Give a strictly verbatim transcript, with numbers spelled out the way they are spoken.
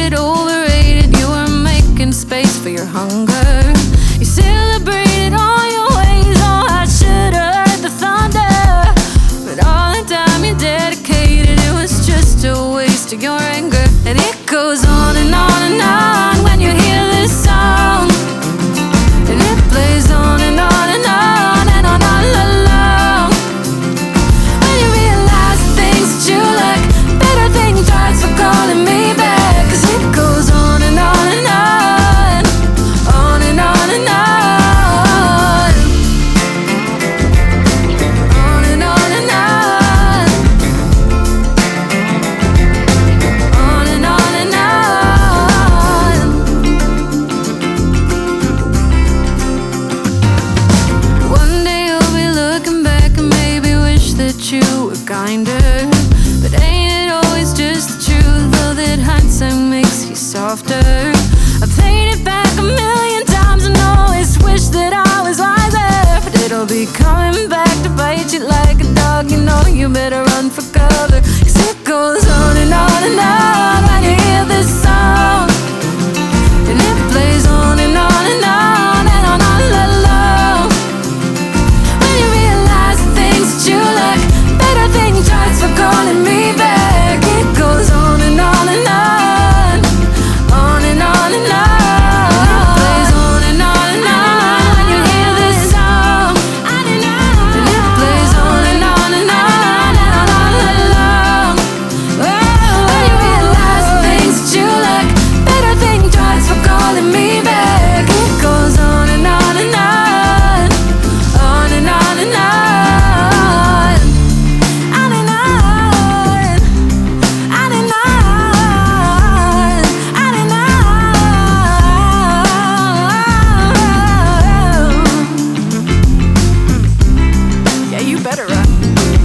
it overrated. You were making space for your hunger. You celebrated all your ways. Oh, I should have heard the thunder. But all the time you dedicated, it was just a waste of your anger. And it goes on and on and on when you hear this song. And it plays on and on and on and on all along. When you realize the things that you like, better think twice for calling me back. Cause it goes on and on and on, on and on and on, on and on and on, on and on and on. One day you'll be looking back and maybe wish that you were kinder. But ain't it always just the truth, though, that hindsight makes you softer? I played it back a million times and always wish that I was wiser. But it'll be coming back to bite you like a dog. You know you better run for cover. Cause it goes on and on and on when you hear this song. And it plays on and on and on and on all along. When you realize the things that you like, better think twice for calling me back. It goes on and on and on, on and on and on. It plays on and on and on when you hear this song. And it plays on and on and on and on all along. When you realize the things that you like, better think twice for calling me back. It goes on and on and on, on and on and on, on and on, on and on, on and on. Yeah, you better run.